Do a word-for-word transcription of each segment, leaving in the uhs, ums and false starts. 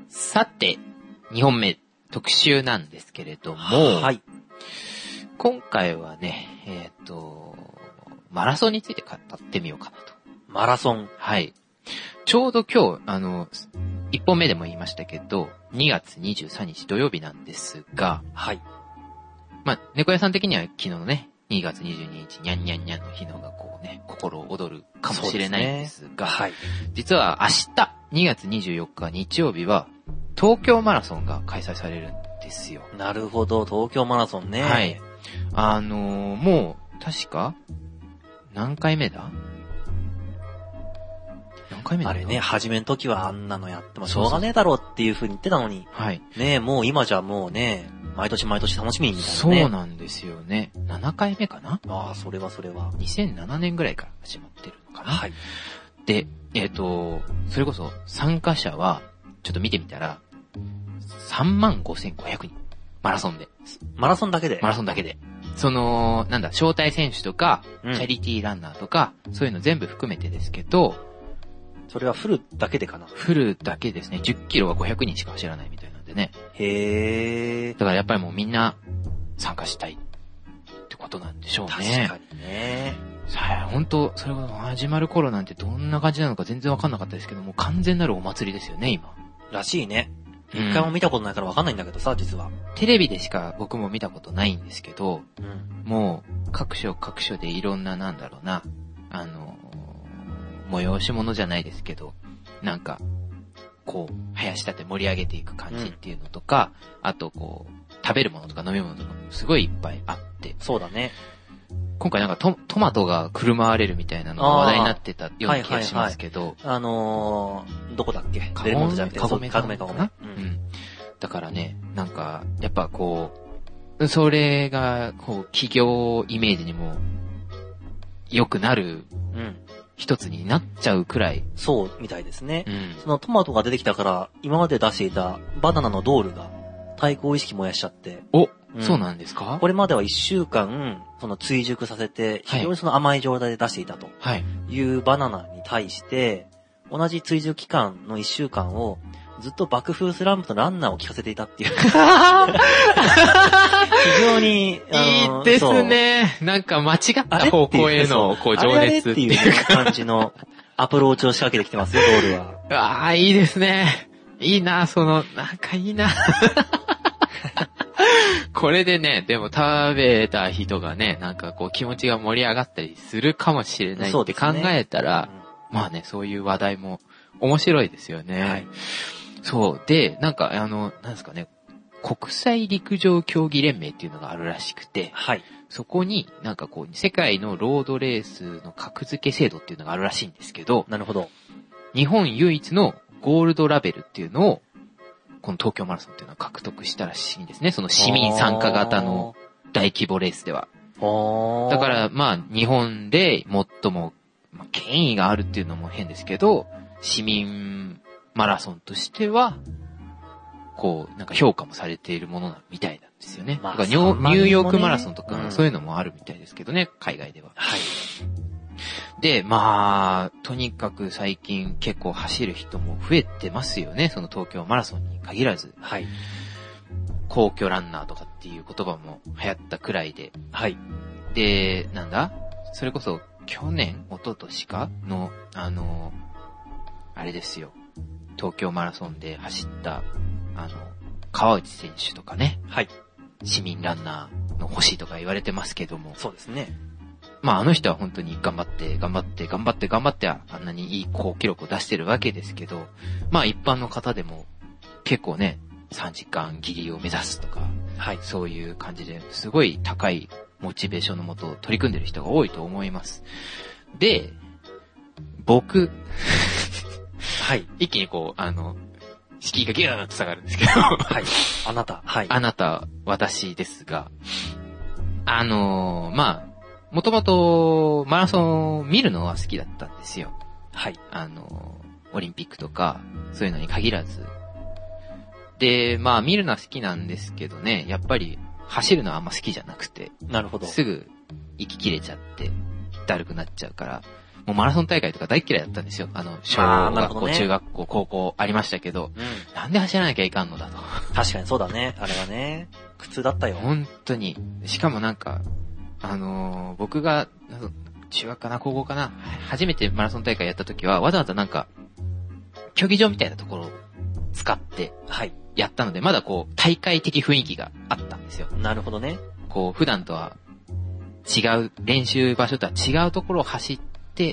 さて、にほんめ特集なんですけれども、 はい。 今回はね、えっと、マラソンについて語ってみようかなと。 マラソン。 はい。ちょうど今日、あの、いっぽんめでも言いましたけど、にがつにじゅうさんにち土曜日なんですが、 はい。 まあ、猫屋さん的には昨日のね、にがつにじゅうににち、にゃんにゃんにゃんの日のがこうね、心躍るかもしれないんですが、 すね、はい。 実は明日、にがつにじゅうよっか日曜日は、東京マラソンが開催されるんですよ。 なるほど、東京マラソンね。 はい。あのー、もう、確か、何回目だ何回目だあれね、初めの時はあんなのやってもしょうがねえだろうっていう風に言ってたのに、 はい。 ねえ、もう今じゃもうね、毎年毎年楽しみみたいなね。 そうなんですよね。ななかいめかな？ ああ、それはそれは。 にせんななねんぐらいから始まってるのかな？ はい。 で、えっと、それこそ参加者は、ちょっと見てみたら、さんまんごせんごひゃくにん。マラソンで。 マラソンだけでマラソンだけで。その、なんだ、招待選手とか、 うんチャリティーランナーとか、そういうの全部含めてですけど、 それはフルだけでかな。 フルだけですね、じゅっキロはごひゃくにんしか走らないみたいなんでね。 へえ。 だからやっぱりもうみんな参加したいってことなんでしょうね。 確かにね。 さあ、本当それが始まる頃なんてどんな感じなのか全然わかんなかったですけども、完全なるお祭りですよね、今。 らしいね。 うん一回も見たことないからわかんないんだけどさ、実は。 テレビでしか僕も見たことないんですけど、 うん。 もう各所各所でいろんななんだろうな、あの、催し物じゃないですけど、なんか、こう、林立て盛り上げていく感じっていうのとか、うん、あとこう、食べるものとか飲み物とかもすごいいっぱいあって、 そうだね。 今回なんかトトマトが振る舞われるみたいなのが話題になってたような気がしますけど、 はいはいはい、あのー、どこだっけカベルモントじゃなくて、 ゴメカゴメカゴメ。 うん。だからね、なんか、やっぱこう、それが、こう、企業イメージにも、良くなる、 うん。 一つになっちゃうくらい。 そうみたいですね。 うん。 そのトマトが出てきたから、今まで出していたバナナのドールが対抗意識燃やしちゃって。 お、 うん、 そうなんですか？ これまではいっしゅうかん、その追熟させて、非常にその甘い状態で出していたと。 はい。いうバナナに対して、同じ追熟期間のいっしゅうかんを、ずっと爆風スランプとランナーを聞かせていたっていう。非常に、 いいですね。なんか間違った方向への、こう、情熱っていう感じのアプローチを仕掛けてきてますよ、ドールは。 ああ、いいですね。いいな、その、なんかいいな。これでね、でも食べた人がね、なんかこう気持ちが盛り上がったりするかもしれないって考えたら、ねうん、まあね、そういう話題も面白いですよね。はい、そう。で、なんかあの、なんですかね、国際陸上競技連盟っていうのがあるらしくて、 はい。 そこになんかこう、世界のロードレースの格付け制度っていうのがあるらしいんですけど、 なるほど。 日本唯一のゴールドラベルっていうのを、この東京マラソンっていうのは獲得したらしいんですね。その市民参加型の大規模レースでは。だから、まあ、日本で最も、まあ、権威があるっていうのも変ですけど、市民マラソンとしては、こう、なんか評価もされているものなみたいなんですよね。まあ、だからニューヨークマラソンとか、そういうのもあるみたいですけどね、うん、海外では。 はい。 で、まあ、とにかく最近結構走る人も増えてますよね。その東京マラソンに限らず。 はい。 皇居ランナーとかっていう言葉も流行ったくらいで。 はい。 で、なんだそれこそ去年、一昨年かの、あの、あれですよ。東京マラソンで走った、あの、川内選手とかね。 はい。 市民ランナーの星とか言われてますけども。 そうですね。 まああの人は本当に頑張って頑張って頑張って頑張ってあんなにいい好記録を出してるわけですけど、まあ一般の方でも結構ね、さんじかん切りを目指すとか、 はい、 そういう感じですごい高いモチベーションのもと取り組んでる人が多いと思います。で、僕、 はい。 一気にこう、あの、敷居がギューッと下がるんですけど、 はい。あなた、はい。 あなた、私ですが、あのー、まあ、もともとマラソンを見るのは好きだったんですよ。 はい。 あの、オリンピックとか、そういうのに限らず。で、まあ見るのは好きなんですけどね、やっぱり走るのはあんま好きじゃなくて。 なるほど。 すぐ息切れちゃって、だるくなっちゃうから。 もうマラソン大会とか大嫌いだったんですよ。あの、小学校、ね、中学校、高校ありましたけど、うん、なんで走らなきゃいかんのだと。 確かにそうだね。あれはね、苦痛だったよ。 本当に。しかもなんか、あのー、僕が、中学かな、高校かな、初めてマラソン大会やった時は、わざわざなんか、競技場みたいなところを使って、はい。やったので、まだこう、大会的雰囲気があったんですよ。 なるほどね。 こう、普段とは違う、練習場所とは違うところを走って、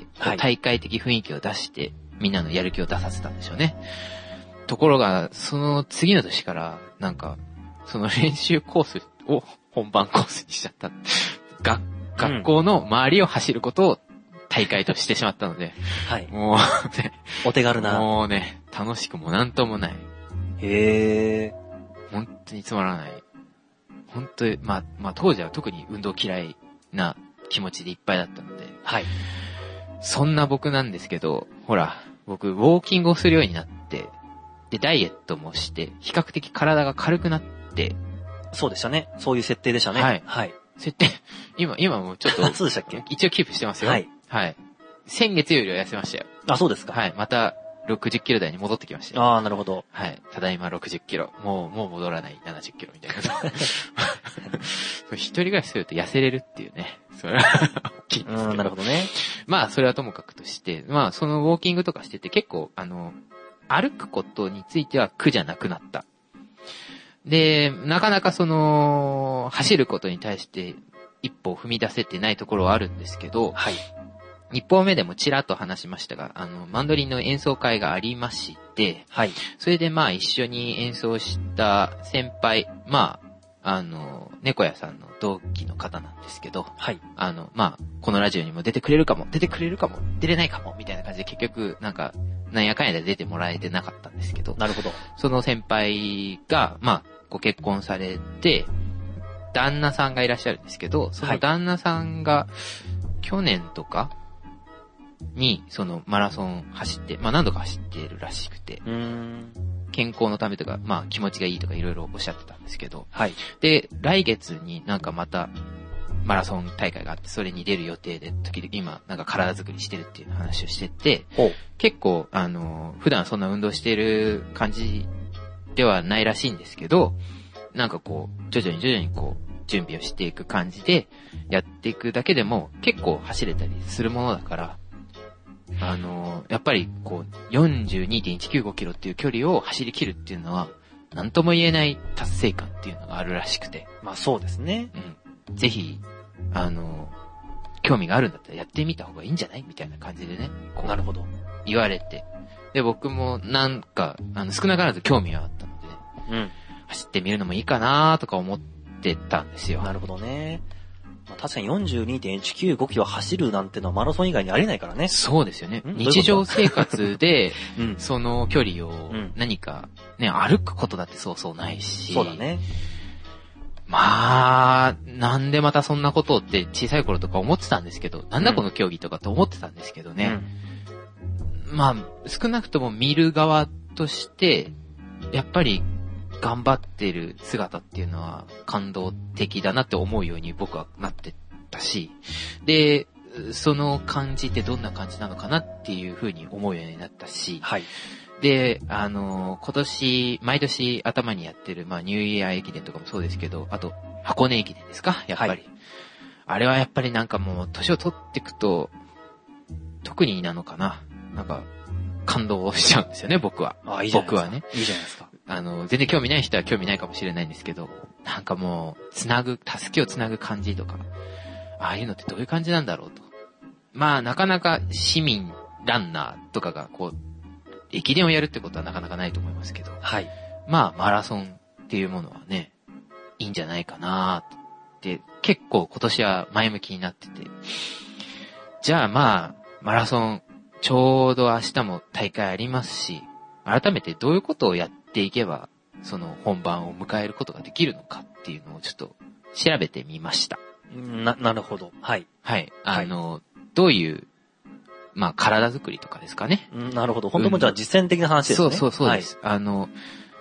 はい、大会的雰囲気を出して、みんなのやる気を出させたんでしょうね。ところが、その次の年から、なんか、その練習コースを本番コースにしちゃった。が学校の周りを走ることを大会としてしまったので、はい。もう、ね、 お手軽な。 もうね、楽しくもなんともない。 へー。 本当につまらない。本当に、まあ、まあ当時は特に運動嫌いな気持ちでいっぱいだったので、はい。そんな僕なんですけど、ほら、僕、ウォーキングをするようになって、で、ダイエットもして、比較的体が軽くなって、 そうでしたね。そういう設定でしたね。 はい。はい。設定、今、今もちょっと、 そうでしたっけ？ 一応キープしてますよ。はい。はい。先月よりは痩せましたよ。 あ、そうですか。 はい。また、ろくじゅっキロ台に戻ってきましたよ。 ああ、なるほど。 はい。ただいまろくじゅっキロ。もう、もう戻らないななじゅっキロみたいな。一人暮らしすると痩せれるっていうね。それは大きいですけど。 うん、なるほどね。 まあ、それはともかくとして、まあ、そのウォーキングとかしてて結構、あの、歩くことについては苦じゃなくなった。で、なかなかその、走ることに対して一歩踏み出せてないところはあるんですけど、はい。一歩目でもちらっと話しましたが、あの、マンドリンの演奏会がありまして、はい。それでまあ一緒に演奏した先輩、まあ、あの、猫屋さんの同期の方なんですけど、はい。あの、まあ、このラジオにも出てくれるかも、出てくれるかも、出れないかも、みたいな感じで結局、なんか、なんやかんやで出てもらえてなかったんですけど、 なるほど。 その先輩が、まあ、ご結婚されて、旦那さんがいらっしゃるんですけど、その旦那さんが、去年とかに、そのマラソン走って、まあ何度か走っているらしくて、うーん健康のためとか、まあ気持ちがいいとかいろいろおっしゃってたんですけど、はい。で、来月になんかまた、マラソン大会があって、それに出る予定で、時々今、なんか体作りしてるっていう話をしてて、結構、あの、普段そんな運動している感じではないらしいんですけど、なんかこう、徐々に徐々にこう、準備をしていく感じで、やっていくだけでも、結構走れたりするものだから、あの、やっぱりこう、よんじゅうにてんいちきゅうごキロっていう距離を走り切るっていうのは、なんとも言えない達成感っていうのがあるらしくて。 まあそうですね。 うん。ぜひ、あの、興味があるんだったらやってみた方がいいんじゃないみたいな感じでね。 なるほど。 言われて。で、僕もなんか、あの、少なからず興味はあったので、ね、うん。走ってみるのもいいかなとか思ってたんですよ。 なるほどね。まあ、確かに よんじゅうにてんいちきゅうご キロ走るなんてのはマラソン以外にありないからね。 そうですよね。日常生活で、うん、その距離を何かね、歩くことだってそうそうないし。 そうだね。 まあ、なんでまたそんなことって小さい頃とか思ってたんですけど、なんだこの競技とかって思ってたんですけどね。うん、まあ、少なくとも見る側として、やっぱり頑張ってる姿っていうのは感動的だなって思うように僕はなってたし、で、その感じってどんな感じなのかなっていう風に思うようになったし、はい。で、あの、今年、毎年頭にやってる、まあ、ニューイヤー駅伝とかもそうですけど、あと、箱根駅伝ですかやっぱり、はい。あれはやっぱりなんかもう、年を取っていくと、特になのかななんか、感動しちゃうんですよね、僕は。 ああ、いいじゃないですか。 僕はね。 いいじゃないですか。 あの、全然興味ない人は興味ないかもしれないんですけど、なんかもう、つなぐ、助けをつなぐ感じとか、ああいうのってどういう感じなんだろうと。まあ、なかなか市民、ランナーとかが、こう、駅伝をやるってことはなかなかないと思いますけど、はい。まあ、マラソンっていうものはね、いいんじゃないかなって、結構今年は前向きになってて、じゃあまあ、マラソン、ちょうど明日も大会ありますし、改めてどういうことをやっていけば、その本番を迎えることができるのかっていうのをちょっと調べてみました。 な、なるほど。はい。 はい。あの、はい、どういう、まあ、体作りとかですかね。 なるほど。本当もじゃあ実践的な話ですね。 そうそうそうです。はい、あの、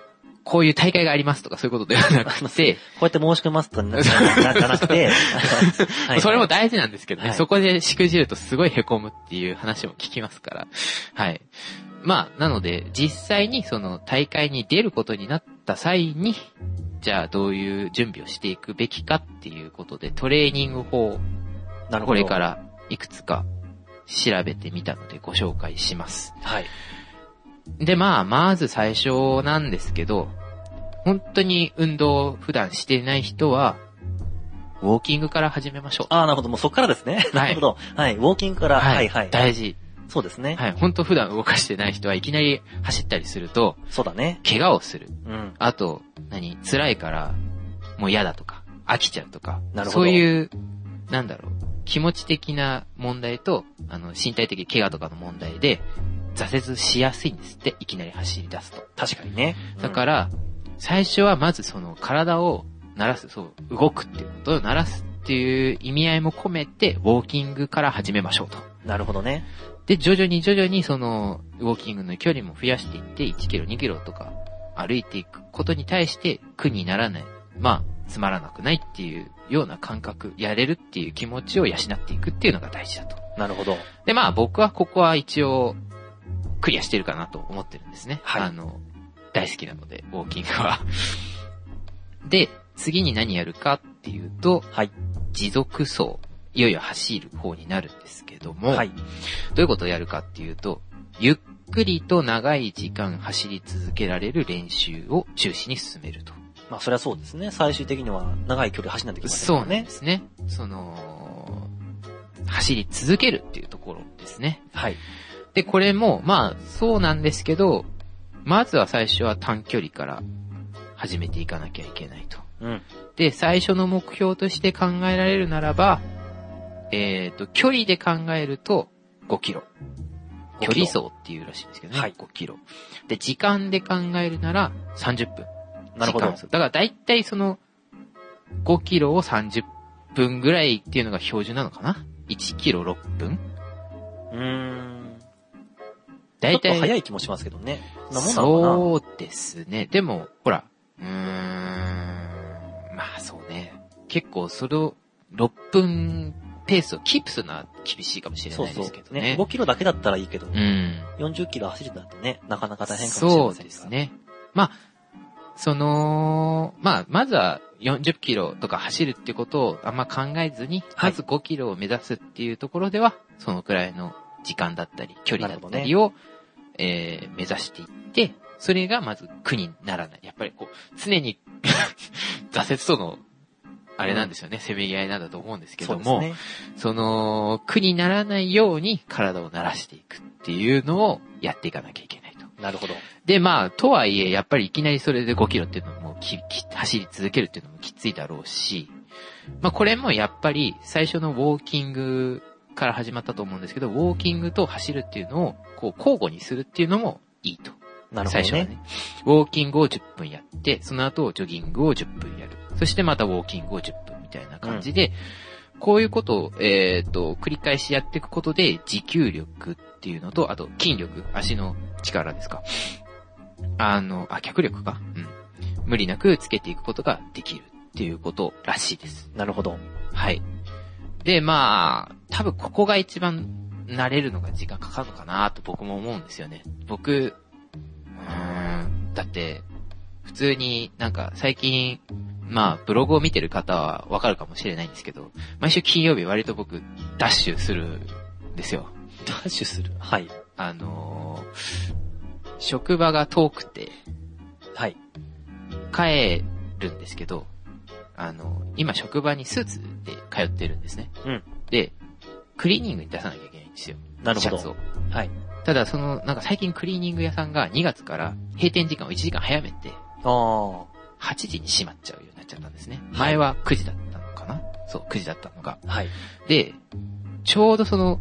こういう大会がありますとかそういうことではなくて、 こうやって申し込みますとかな、じゃなくて、 はい、それも大事なんですけどね、 はい、 そこでしくじるとすごい凹むっていう話も聞きますから。はい。まあ、なので、実際にその大会に出ることになった際に、じゃあどういう準備をしていくべきかっていうことで、トレーニング法を、これからいくつか調べてみたのでご紹介します。 はい。 で、まあ、まず最初なんですけど、本当に運動を普段していない人は、ウォーキングから始めましょう。 ああ、なるほど。もうそっからですね。なるほど。はい。ウォーキングから、はい、はい、はい。 大事。 そうですね。 はい。本当普段動かしてない人はいきなり走ったりすると、 そうだね。 怪我をする。 うん。 あと、何辛いから、もう嫌だとか、飽きちゃうとか。 なるほど。 そういう、なんだろう、気持ち的な問題と、あの、身体的怪我とかの問題で、挫折しやすいんですって、いきなり走り出すと。 確かにね。 うん、だから、最初はまずその体を慣らす、そう、動くっていうことを慣らすっていう意味合いも込めて、ウォーキングから始めましょうと。 なるほどね。 で、徐々に徐々にその、ウォーキングの距離も増やしていって、いちキロ、にキロとか歩いていくことに対して苦にならない。まあ、つまらなくないっていうような感覚、やれるっていう気持ちを養っていくっていうのが大事だと。 なるほど。 で、まあ僕はここは一応、クリアしてるかなと思ってるんですね。 はい。 あの、大好きなので、ウォーキングは。で、次に何やるかっていうと、 はい。 持続走。いよいよ走る方になるんですけども、 はい。 どういうことをやるかっていうと、ゆっくりと長い時間走り続けられる練習を中心に進めると。 まあそれはそうですね。最終的には長い距離走らなきゃいけませんからね。 そうなんですね。その、走り続けるっていうところですね。 はい。 で、これも、まあそうなんですけど、まずは最初は短距離から始めていかなきゃいけないと。 うん。 で、最初の目標として考えられるならば、えっと、距離で考えるとごキロ。距離走っていうらしいんですけどね。 はい。 ごキロ。で、時間で考えるならさんじゅっぷん。 なるほど。 だから大体そのごキロをさんじゅっぷんぐらいっていうのが標準なのかな ?いちキロろっぷんうーん。 大体。 ちょっと早い気もしますけどね。そんなもんなのかな。 そうですね。でも、ほら、うーん、まあそうね。結構それをろっぷんペースをキープするのは厳しいかもしれないですけどね。そうそうね。 ごキロだけだったらいいけど、 うん、 よんじゅっキロ走るとなってね、なかなか大変かもしれませんが。 そうですね。まあ、その、まあ、まずはよんじゅっキロとか走るってことをあんま考えずに、 はい、 まずごキロを目指すっていうところでは、そのくらいの時間だったり、距離だったりを、ねえー、目指していって、それがまず苦にならない。やっぱりこう、常に挫折との、あれなんですよね、うん、せめぎ合いなんだと思うんですけども、そ,、ね、その、苦にならないように体を慣らしていくっていうのをやっていかなきゃいけないと。 なるほど。 で、まあ、とはいえ、やっぱりいきなりそれでごキロっていうのもきき走り続けるっていうのもきついだろうし、まあこれもやっぱり最初のウォーキングから始まったと思うんですけど、ウォーキングと走るっていうのをこう交互にするっていうのもいいと。 なるほどね。 最初はね。ウォーキングをじゅっぷんやって、その後ジョギングをじゅっぷんやる。そしてまたウォーキングをじゅっぷんみたいな感じで、うん、こういうことを、えっと、繰り返しやっていくことで持久力っていうのと、あと筋力、足の力ですか。あの、あ、脚力か。うん。無理なくつけていくことができるっていうことらしいです。 なるほど。 はい。で、まあ、多分ここが一番慣れるのが時間かかるのかなと僕も思うんですよね。僕、うーん、だって、普通になんか最近、まあ、ブログを見てる方はわかるかもしれないんですけど、毎週金曜日割と僕、ダッシュするんですよ。 ダッシュする？はい。 あのー、職場が遠くて、 はい。 帰るんですけど、あの、今職場にスーツで通ってるんですね。 うん。 で、クリーニングに出さなきゃいけないんですよ。 なるほど。 シャツを。 はい。 ただ、その、なんか最近クリーニング屋さんがにがつから閉店時間をいちじかん早めて、 ああ。 はちじに閉まっちゃうようになっちゃったんですね。前はくじだったのかな？そう、くじだったのが。 はい。 で、ちょうどその、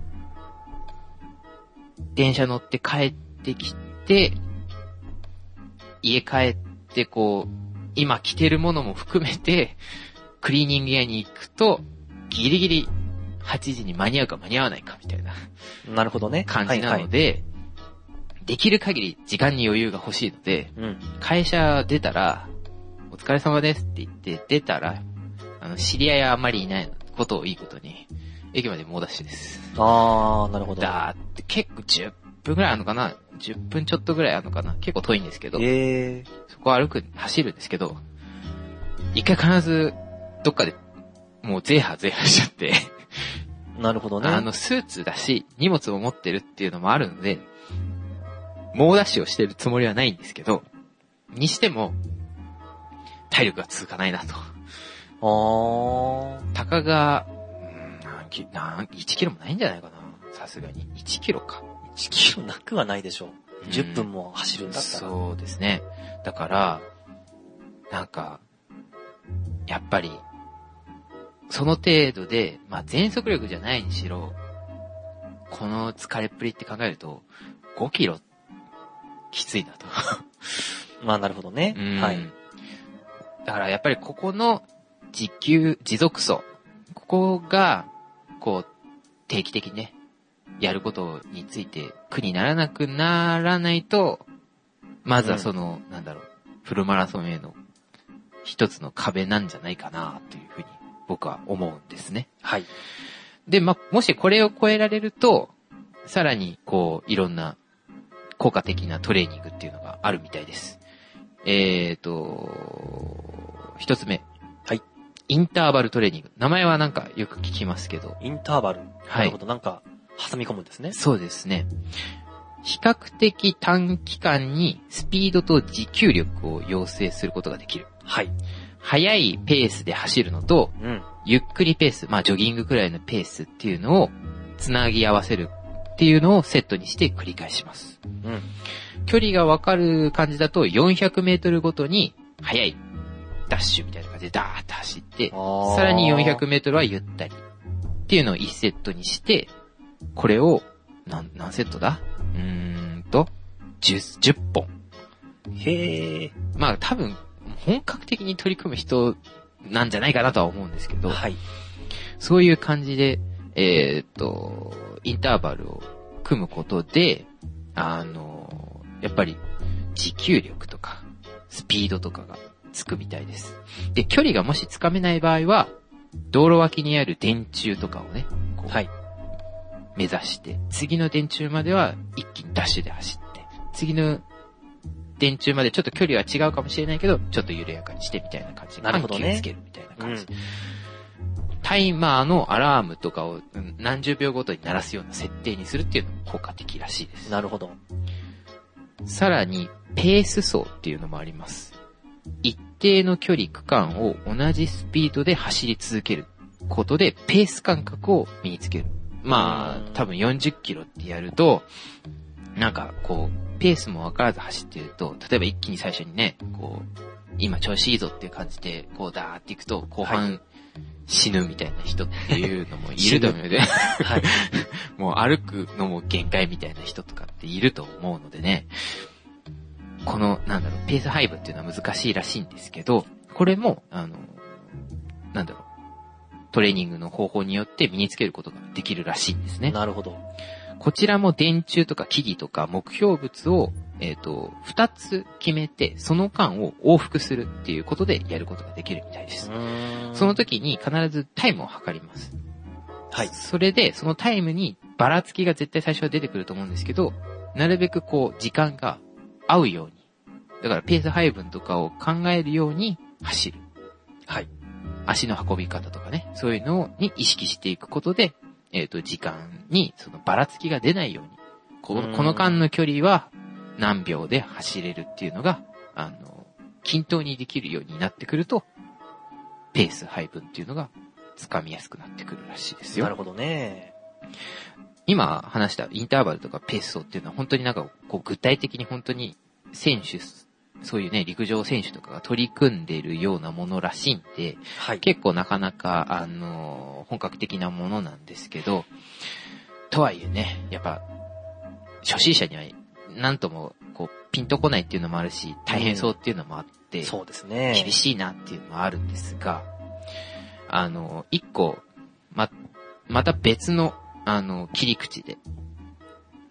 電車乗って帰ってきて、家帰ってこう、今着てるものも含めて、クリーニング屋に行くと、ギリギリはちじに間に合うか間に合わないかみたいな。 なるほどね。 感じなので、はいはい、 できる限り時間に余裕が欲しいので、 うん。 会社出たら、お疲れ様ですって言って出たら、あの、知り合いはあんまりいないことをいいことに、駅まで猛ダッシュです。 あー、なるほど。 だって結構じゅっぷんぐらいあるのかな ?じゅっ 分ちょっとぐらいあるのかな結構遠いんですけど、 えー。 そこを歩く、走るんですけど、一回必ずどっかでもうゼーハーゼーハーしちゃって、 なるほどね。 あの、スーツだし、荷物を持ってるっていうのもあるので、猛ダッシュをしてるつもりはないんですけど、にしても、体力が続かないなと。 あー。 たかが、うん何キ何いちキロもないんじゃないかな。さすがに。いちキロか。 いちキロなくはないでしょう。 うんじゅっぷんも走るんだったら。 そうですね。だから、なんか、やっぱり、その程度で、まあ全速力じゃないにしろ、この疲れっぷりって考えると、ごキロ、きついなと。 まあなるほどね。 うんはい。 だからやっぱりここの持久、持続走、ここが、こう、定期的にね、やることについて苦にならなくならないと、まずはその、うん、なんだろう、フルマラソンへの一つの壁なんじゃないかなというふうに僕は思うんですね。 はい。 で、ま、もしこれを超えられると、さらにこう、いろんな効果的なトレーニングっていうのがあるみたいです。えーと、一つ目。 はい。 インターバルトレーニング。名前はなんかよく聞きますけど。 インターバル。 はい。 なるほど。なんか、挟み込むんですね。 そうですね。比較的短期間にスピードと持久力を養成することができる。 はい。 速いペースで走るのと、 うん。 ゆっくりペース、まあジョギングくらいのペースっていうのをつなぎ合わせるっていうのをセットにして繰り返します。 うん。 距離がわかる感じだとよんひゃくメートルごとに速いダッシュみたいな感じでダーッと走って、さらによんひゃくメートルはゆったりっていうのをいちセットにして、これを何、何セットだうーんと、じゅう、じゅっぽん。 へー。 まあ多分本格的に取り組む人なんじゃないかなとは思うんですけど、 はい。 そういう感じで、えーっと、インターバルを組むことで、あの、やっぱり持久力とかスピードとかがつくみたいです。で、距離がもしつかめない場合は、道路脇にある電柱とかをね、こう、 はい。 目指して、次の電柱までは一気にダッシュで走って、次の電柱までちょっと距離は違うかもしれないけど、ちょっと緩やかにしてみたいな感じで、 なるほどね。 緩急つけるみたいな感じ。うん、タイマーのアラームとかを何十秒ごとに鳴らすような設定にするっていうのも効果的らしいです。 なるほど。 さらに、ペース走っていうのもあります。一定の距離区間を同じスピードで走り続けることで、ペース感覚を身につける。まあ、多分よんじゅっキロってやると、なんかこう、ペースもわからず走ってると、例えば一気に最初にね、こう、今調子いいぞっていう感じで、こうダーっていくと、後半死ぬみたいな人っていうのもいると思うので、はい、もう歩くのも限界みたいな人とかっていると思うのでね、この、なんだろう、ペース配分っていうのは難しいらしいんですけど、これも、あの、なんだろう、トレーニングの方法によって身につけることができるらしいんですね。 なるほど。 こちらも電柱とか木々とか目標物を、えっと、二つ決めて、その間を往復するっていうことでやることができるみたいです。その時に必ずタイムを測ります。 はい。 それで、そのタイムにばらつきが絶対最初は出てくると思うんですけど、なるべくこう、時間が合うように。だからペース配分とかを考えるように走る。 はい。 足の運び方とかね、そういうのに意識していくことで、えっと、時間にそのばらつきが出ないように、この、この間の距離は何秒で走れるっていうのが、あの、均等にできるようになってくると、ペース配分っていうのがつかみやすくなってくるらしいですよ。 なるほどね。 今話したインターバルとかペース走っていうのは本当になんかこう具体的に本当に選手、そういうね、陸上選手とかが取り組んでいるようなものらしいんで、はい、結構なかなか、あの、本格的なものなんですけど、とはいえね、やっぱ、初心者には、なんとも、こう、ピンとこないっていうのもあるし、大変そうっていうのもあって、うん、 そうですね。 厳しいなっていうのもあるんですが、あの、一個、ま、また別の、あの、切り口で、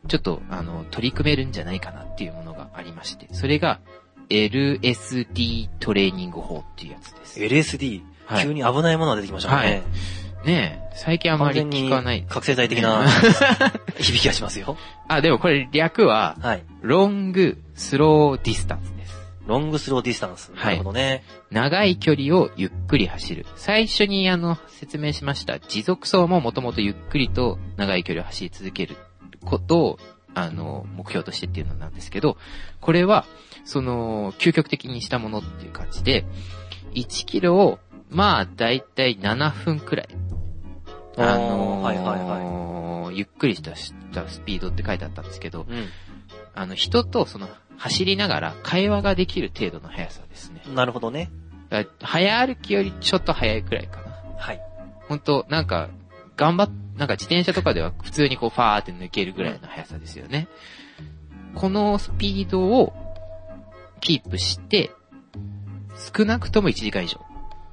ちょっと、あの、取り組めるんじゃないかなっていうものがありまして、それが、エルエスディー トレーニング法っていうやつです。 エルエスディー、 はい、 急に危ないものが出てきましたね。はい、 ねえ、最近あまり聞かない。 覚醒剤的な響きがしますよ。 あ、でもこれ略は、はい、ロングスローディスタンスです。 ロングスローディスタンス。なるほどね。 長い距離をゆっくり走る。最初にあの、説明しました、持続走ももともとゆっくりと長い距離を走り続けることを、あの、目標としてっていうのなんですけど、これは、その、究極的にしたものっていう感じで、いちキロを、まあ、だいたいななふんくらい。あのー、はいはいはい。ゆっくりしたスピードって書いてあったんですけど、うん、あの、人とその、走りながら会話ができる程度の速さですね。 なるほどね。 早歩きよりちょっと速いくらいかな。はい。ほんと、なんか、頑張っ、なんか自転車とかでは普通にこうファーって抜けるぐらいの速さですよね。うん、このスピードをキープして、少なくともいちじかん以上。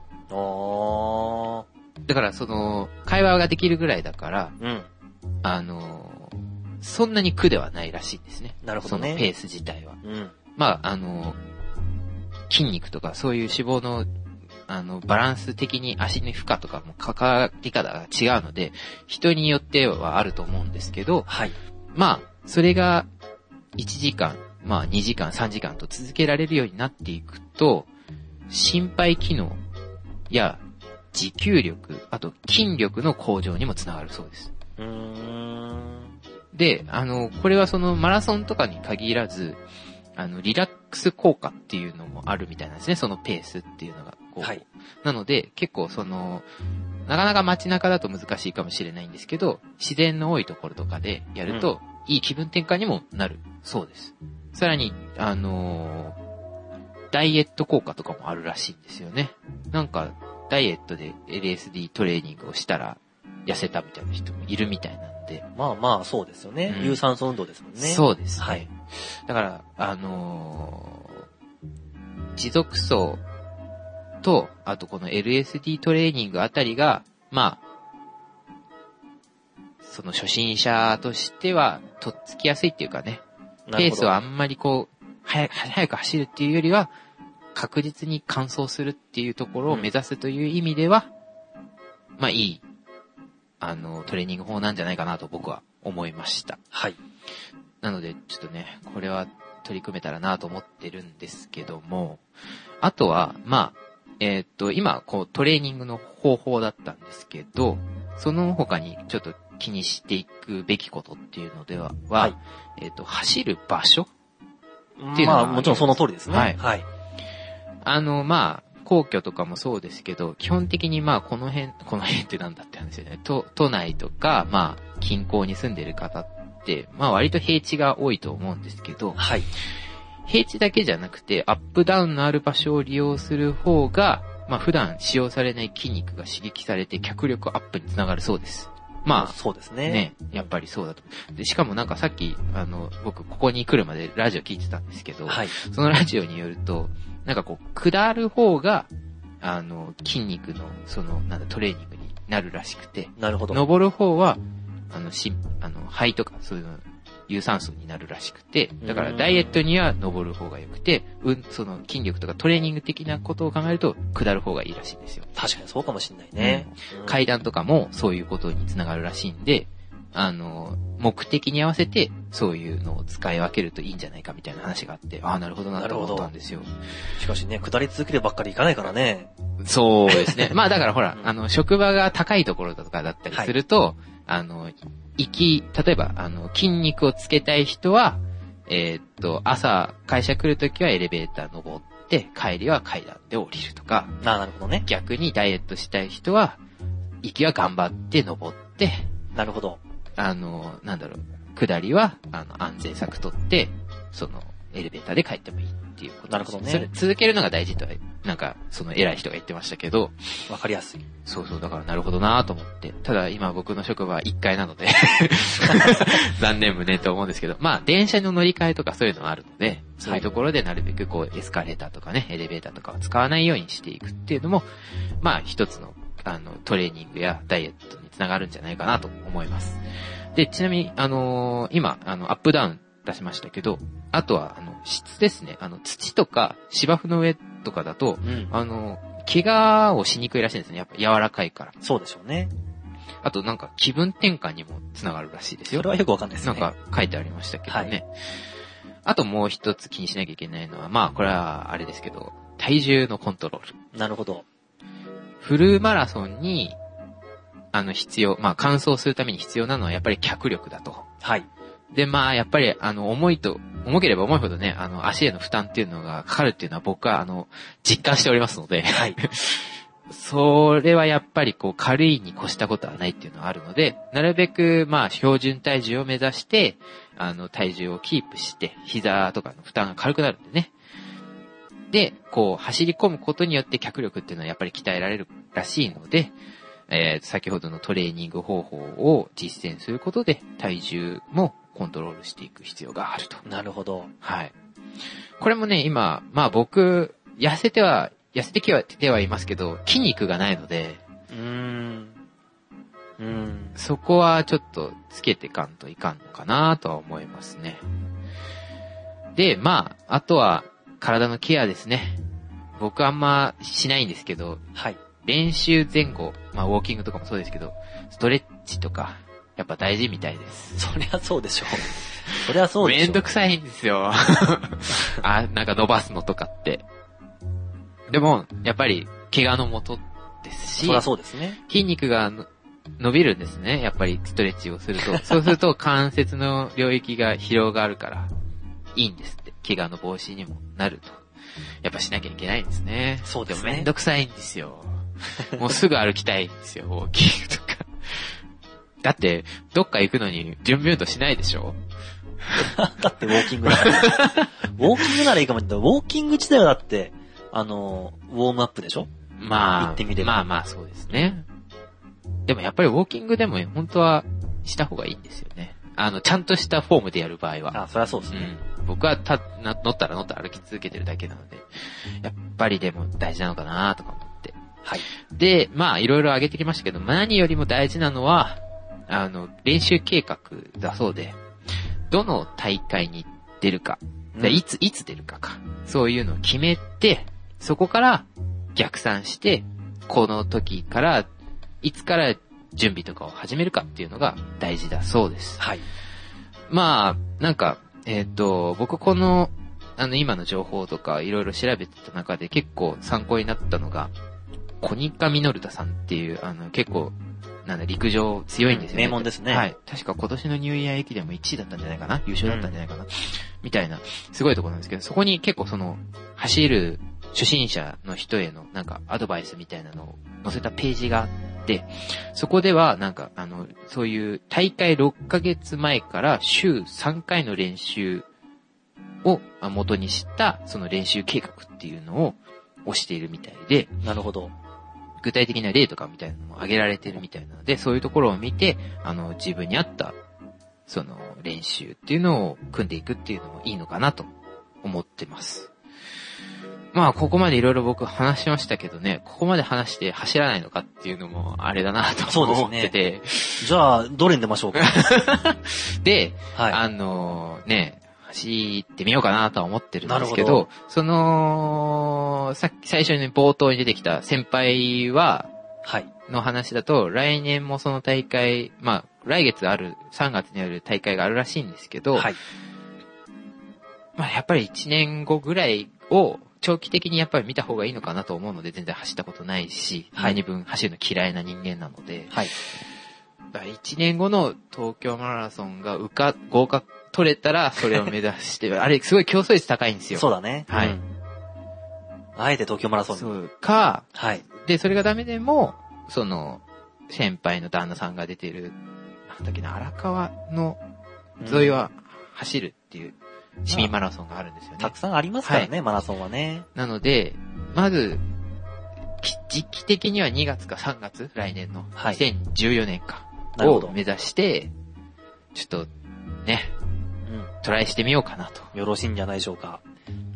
あー。 だからその、会話ができるぐらいだから、うん。あの、そんなに苦ではないらしいんですね。 なるほどね。 そのペース自体は。うん。まあ、あの、筋肉とかそういう脂肪の、あの、バランス的に足の負荷とかも関わり方が違うので、人によってはあると思うんですけど、はい。まあ、それがいちじかん、まあにじかん、さんじかんと続けられるようになっていくと、心肺機能や持久力、あと筋力の向上にもつながるそうです。うーん。で、あの、これはそのマラソンとかに限らず、あの、リラックス効果っていうのもあるみたいなんですね、そのペースっていうのが。こうはい。なので、結構その、なかなか街中だと難しいかもしれないんですけど、自然の多いところとかでやると、いい気分転換にもなるそうです。さらに、あのー、ダイエット効果とかもあるらしいんですよね。なんか、ダイエットで エルエスディー トレーニングをしたら、痩せたみたいな人もいるみたいなんで。 まあまあ、そうですよね。うん、有酸素運動ですもんね。 そうですね。はい。だから、あのー、持続走と、あとこの エルエスディー トレーニングあたりが、まあ、その初心者としては、とっつきやすいっていうかね、ペースをあんまりこう、早く、早く走るっていうよりは、確実に完走するっていうところを目指すという意味では、うん、まあいい、あの、トレーニング法なんじゃないかなと僕は思いました。はい。なので、ちょっとね、これは取り組めたらなと思ってるんですけども、あとは、まあ、えー、っと、今、こう、トレーニングの方法だったんですけど、その他にちょっと気にしていくべきことっていうのでは、はい、えー、っと、走る場所っていうのは、 まあ、もちろんその通りですね。はい。はい。 あの、まあ、皇居とかもそうですけど、基本的にまあ、この辺、この辺ってなんだって話ですよね。都、都内とか、まあ、近郊に住んでる方って、まあ、割と平地が多いと思うんですけど、はい。平地だけじゃなくて、アップダウンのある場所を利用する方が、まあ、普段使用されない筋肉が刺激されて脚力アップにつながるそうです。まあ、 そうですね。 ね、やっぱりそうだと。で、しかもなんかさっき、あの、僕、ここに来るまでラジオ聞いてたんですけど、はい。そのラジオによると、なんかこう、下る方が、あの、筋肉の、その、なんだ、トレーニングになるらしくて、 なるほど。 登る方は、あの、し、あの、肺とか、そういうの、有酸素になるらしくて、だからダイエットには登る方が良くて、うん、その筋力とかトレーニング的なことを考えると、下る方がいいらしいんですよ。 確かにそうかもしれないね。 うん、階段とかもそういうことにつながるらしいんで、あの、目的に合わせて、そういうのを使い分けるといいんじゃないかみたいな話があって、ああ、なるほどなと思ったんですよ。 しかしね、下り続けてばっかりいかないからね。 そうですね。まあだからほら、あの、職場が高いところとかだったりすると、はい、あの、行き、例えば、あの、筋肉をつけたい人は、えー、っと、朝、会社来るときはエレベーター登って、帰りは階段で降りるとか。 ああ、なるほどね。 逆にダイエットしたい人は、行きは頑張って登って、 なるほど。 あの、なんだろう、下りは、あの、安全策取って、その、エレベーターで帰ってもいいっていうことです。 なるほどね。 それ、続けるのが大事とは、なんか、その偉い人が言ってましたけど。 わかりやすい。 そうそう、だからなるほどなぁと思って。ただ今僕の職場はいっかいなので、残念無念と思うんですけど、まあ、電車の乗り換えとかそういうのはあるので、そういうところでなるべくこう、エスカレーターとかね、エレベーターとかを使わないようにしていくっていうのも、まあ、一つの、あの、トレーニングやダイエットにつながるんじゃないかなと思います。 で、ちなみに、あのー、今、あの、アップダウン出しましたけど、あとは、あの、質ですね。あの、土とか芝生の上とかだと、 うん。 あの、怪我をしにくいらしいんですね。やっぱ柔らかいから。 そうでしょうね。 あとなんか気分転換にもつながるらしいですよ。 それはよくわかんないですね。 なんか書いてありましたけどね。 はい、 あともう一つ気にしなきゃいけないのは、まあこれはあれですけど、体重のコントロール。 なるほど。 フルマラソンに、あの必要、まあ完走するために必要なのはやっぱり脚力だと。 はい。 で、まあやっぱりあの重いと、重ければ重いほどね、あの足への負担っていうのがかかるっていうのは僕はあの実感しておりますので。 はい。 それはやっぱりこう軽いに越したことはないっていうのはあるので、なるべくまあ標準体重を目指して、あの体重をキープして、膝とかの負担が軽くなるんでね。で、こう走り込むことによって脚力っていうのはやっぱり鍛えられるらしいので、えー、先ほどのトレーニング方法を実践することで体重もコントロールしていく必要があると。 なるほど。 はい。これもね、今、まあ僕、痩せては、痩せてきはてはいますけど、筋肉がないので、 うーん。うーん。 そこはちょっとつけてかんといかんのかなとは思いますね。で、まあ、あとは体のケアですね。僕あんましないんですけど、 はい。 練習前後、まあウォーキングとかもそうですけど、ストレッチとか、やっぱ大事みたいです。 そりゃそうでしょう。そりゃそうでしょう。 めんどくさいんですよ。あ、なんか伸ばすのとかって。でも、やっぱり、怪我のもとですし、 そりゃそうですね。 筋肉が伸びるんですね。やっぱりストレッチをすると。そうすると関節の領域が広がるから、いいんですって。怪我の防止にもなると。やっぱしなきゃいけないんですね。 そうですね。 でもめんどくさいんですよ。もうすぐ歩きたいんですよ、ウォーキングとか。だって、どっか行くのに準備運動しないでしょだってウォーキングだから。ウォーキングならいいかもしれない。ウォーキング自体はだって、あの、ウォームアップでしょまあ、 言ってみれば。 まあまあそうですね。でもやっぱりウォーキングでも本当はした方がいいんですよね。あの、ちゃんとしたフォームでやる場合は。 あ、そりゃそうですね。 うん。僕はた、な、乗ったら乗ったら歩き続けてるだけなので、やっぱりでも大事なのかなとか思って。 はい。 で、まあいろいろ挙げてきましたけど、何よりも大事なのは、あの、練習計画だそうで、どの大会に出るか、 うん、 いつ、いつ出るかか、そういうのを決めて、そこから逆算して、この時から、いつから準備とかを始めるかっていうのが大事だそうです。 はい。 まあ、なんか、えっと、僕この、あの、今の情報とかいろいろ調べてた中で結構参考になったのが、コニカミノルタさんっていう、あの、結構、なんだ、陸上強いんですよね。 名門ですね。 はい。確か今年のニューイヤー駅伝もいちいだったんじゃないかな、優勝だったんじゃないかな、うん、みたいな、すごいところなんですけど、そこに結構その、走る初心者の人へのなんかアドバイスみたいなのを載せたページがあって、そこではなんかあの、そういう大会ろっかげつまえから週さんかいの練習を元にしたその練習計画っていうのを推しているみたいで、 なるほど。 具体的な例とかみたいなのも挙げられてるみたいなので、そういうところを見て、あの、自分に合った、その、練習っていうのを組んでいくっていうのもいいのかなと思ってます。まあ、ここまでいろいろ僕話しましたけどね、ここまで話して走らないのかっていうのもあれだなと思ってて。そうですね。じゃあ、どれに出ましょうか。 で、 はい、 あのね、走ってみようかなとは思ってるんですけど、どその、さっき最初に冒頭に出てきた先輩は、 はい。 の話だと、来年もその大会、まあ、来月ある、さんがつにある大会があるらしいんですけど、 はい。 まあ、やっぱりいちねんごぐらいを長期的にやっぱり見た方がいいのかなと思うので、全然走ったことないし、はい、何分走るの嫌いな人間なので、 はい。 いちねんごの東京マラソンが受か、合格取れたらそれを目指して、あれすごい競争率高いんですよ。 そうだね。 はい。 うん、あえて東京マラソンに。 そうか、 はい。 で、それがダメでも、その、先輩の旦那さんが出てる、なんだっけな、荒川の沿いは走るっていう市民マラソンがあるんですよね。 たくさんありますからね、 はい、 マラソンはね。 なので、まず、時期的にはにがつかさんがつ来年の。はい。にせんじゅうよねんか。を目指して、ちょっと、ね、うん、トライしてみようかなと。 よろしいんじゃないでしょうか。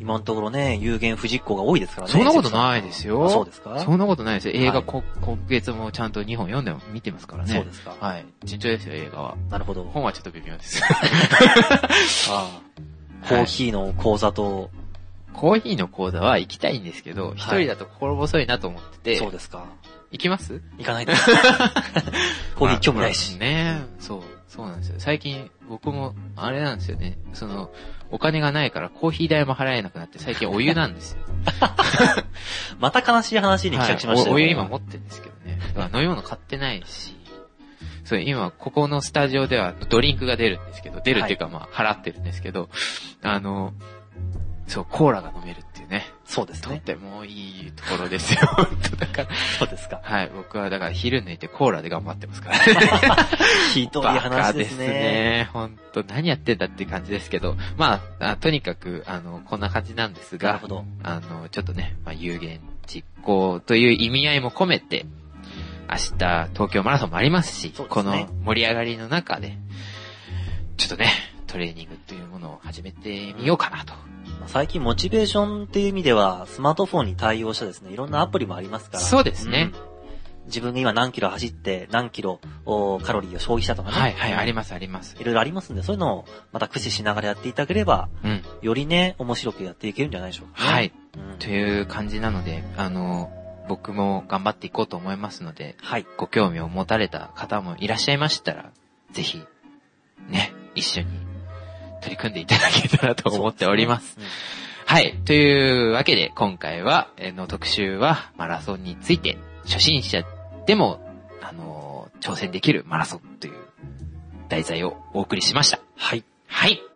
今のところね、有言不実行が多いですからね。 そんなことないですよ。 そうですか？ そんなことないですよ。映画、はい、今月もちゃんとにほん読んでも見てますからね。 そうですか。 はい。順調ですよ、映画は。 なるほど。 本はちょっと微妙です。 ああ。コーヒーの講座と、はい、 コーヒーの講座は行きたいんですけど、一、はい、人だと心細いなと思ってて。 そうですか。 行きます？ 行かないです。コーヒー興味ないし。 まあ、ねそう、そうなんですよ。最近僕も、あれなんですよね。その、お金がないからコーヒー代も払えなくなって最近お湯なんですよ。 また悲しい話に帰着しましたよ、 はい、お, お湯今持ってるんですけどね。飲み物買ってないし。そう、今、ここのスタジオではドリンクが出るんですけど、出るっていうかまあ、払ってるんですけど、あの、そう、コーラが飲めるっていうね。 そうですね。 とってもいいところですよ。本当だから。 そうですか。 はい、僕はだから昼抜いてコーラで頑張ってますからね。 ひどい話ですね。 ね。本当何やってんだって感じですけど、まあ、あとにかく、あの、こんな感じなんですが、 なるほど。 あの、ちょっとね、まあ、有言実行という意味合いも込めて、明日東京マラソンもありますし、 そうですね、 この盛り上がりの中で、ちょっとね、トレーニングというものを始めてみようかなと。 最近モチベーションっていう意味では、スマートフォンに対応したですね、いろんなアプリもありますから。 そうですね。 うん、自分が今何キロ走って、何キロカロリーを消費したとかね。 はいはい、ありますあります。 いろいろありますんで、そういうのをまた駆使しながらやっていただければ、うん、よりね、面白くやっていけるんじゃないでしょうかね。 はい。うん、という感じなので、あの、僕も頑張っていこうと思いますので、 はい。 ご興味を持たれた方もいらっしゃいましたら、ぜひ、ね、一緒に取り組んでいただけたらと思っております。はい。というわけで、今回は、の特集は、マラソンについて、初心者でも、あのー、挑戦できるマラソンという題材をお送りしました。 はい。 はい。